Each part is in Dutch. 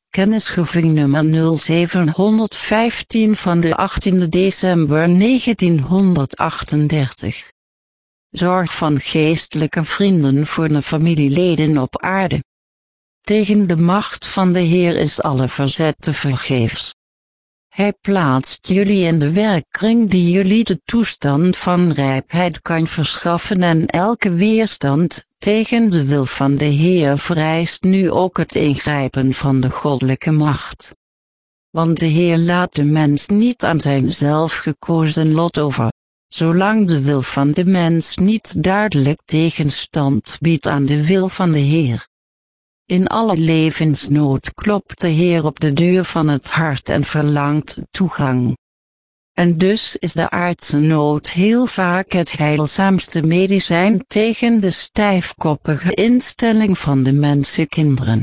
Kennisgeving nummer 0715 van de 18 december 1938. Zorg van geestelijke vrienden voor de familieleden op aarde. Tegen de macht van de Heer is alle verzet tevergeefs. Hij plaatst jullie in de werkkring die jullie de toestand van rijpheid kan verschaffen en elke weerstand tegen de wil van de Heer vereist nu ook het ingrijpen van de goddelijke macht. Want de Heer laat de mens niet aan zijn zelfgekozen lot over, zolang de wil van de mens niet duidelijk tegenstand biedt aan de wil van de Heer. In alle levensnood klopt de Heer op de deur van het hart en verlangt toegang. En dus is de aardse nood heel vaak het heilzaamste medicijn tegen de stijfkoppige instelling van de mensenkinderen.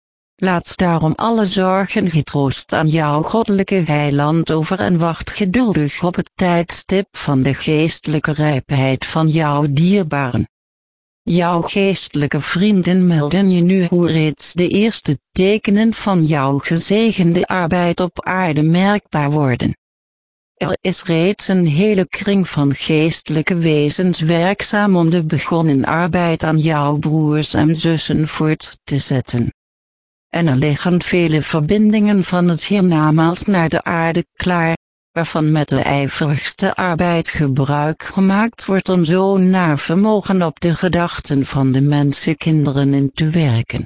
Laat daarom alle zorgen getroost aan jouw goddelijke heiland over en wacht geduldig op het tijdstip van de geestelijke rijpheid van jouw dierbaren. Jouw geestelijke vrienden melden je nu hoe reeds de eerste tekenen van jouw gezegende arbeid op aarde merkbaar worden. Er is reeds een hele kring van geestelijke wezens werkzaam om de begonnen arbeid aan jouw broers en zussen voort te zetten. En er liggen vele verbindingen van het hiernamaals naar de aarde klaar, waarvan met de ijverigste arbeid gebruik gemaakt wordt om zo naar vermogen op de gedachten van de mensenkinderen in te werken.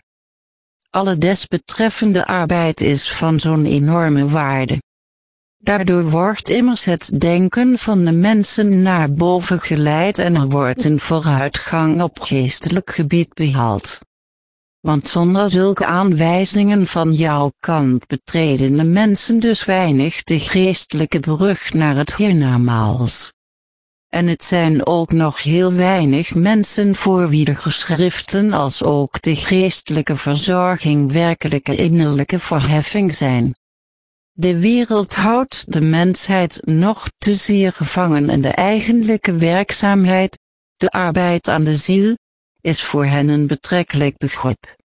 Alle desbetreffende arbeid is van zo'n enorme waarde. Daardoor wordt immers het denken van de mensen naar boven geleid en er wordt een vooruitgang op geestelijk gebied behaald. Want zonder zulke aanwijzingen van jouw kant betreden de mensen dus weinig de geestelijke brug naar het hiernamaals. En het zijn ook nog heel weinig mensen voor wie de geschriften als ook de geestelijke verzorging werkelijke innerlijke verheffing zijn. De wereld houdt de mensheid nog te zeer gevangen en de eigenlijke werkzaamheid, de arbeid aan de ziel, is voor hen een betrekkelijk begrip.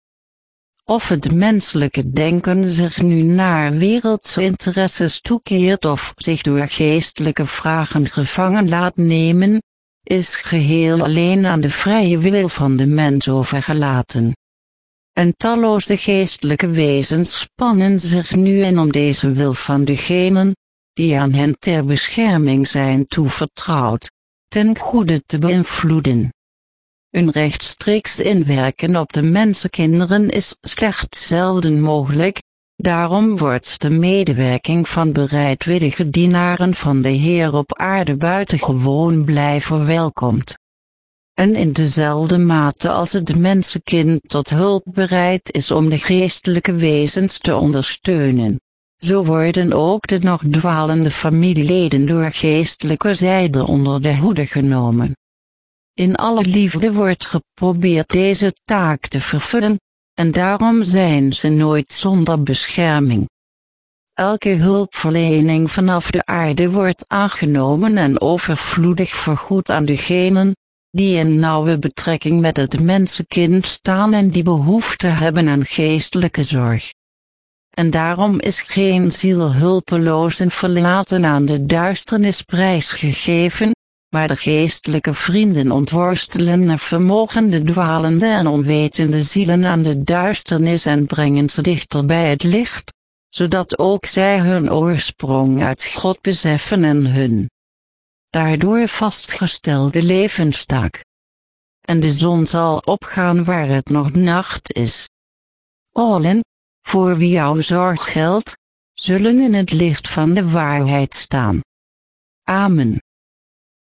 Of het menselijke denken zich nu naar wereldse interesses toekeert of zich door geestelijke vragen gevangen laat nemen, is geheel alleen aan de vrije wil van de mens overgelaten. En talloze geestelijke wezens spannen zich nu in om deze wil van degenen, die aan hen ter bescherming zijn toevertrouwd, ten goede te beïnvloeden. Een rechtstreeks inwerken op de mensenkinderen is slechts zelden mogelijk, daarom wordt de medewerking van bereidwillige dienaren van de Heer op aarde buitengewoon blij verwelkomd. En in dezelfde mate als het mensenkind tot hulp bereid is om de geestelijke wezens te ondersteunen, zo worden ook de nog dwalende familieleden door geestelijke zijde onder de hoede genomen. In alle liefde wordt geprobeerd deze taak te vervullen, en daarom zijn ze nooit zonder bescherming. Elke hulpverlening vanaf de aarde wordt aangenomen en overvloedig vergoed aan degenen, die in nauwe betrekking met het mensenkind staan en die behoefte hebben aan geestelijke zorg. En daarom is geen ziel hulpeloos en verlaten aan de duisternis prijsgegeven, maar de geestelijke vrienden ontworstelen naar vermogen de dwalende en onwetende zielen aan de duisternis en brengen ze dichter bij het licht, zodat ook zij hun oorsprong uit God beseffen en hun daardoor vastgestelde levenstaak. En de zon zal opgaan waar het nog nacht is. Allen, voor wie jouw zorg geldt, zullen in het licht van de waarheid staan. Amen.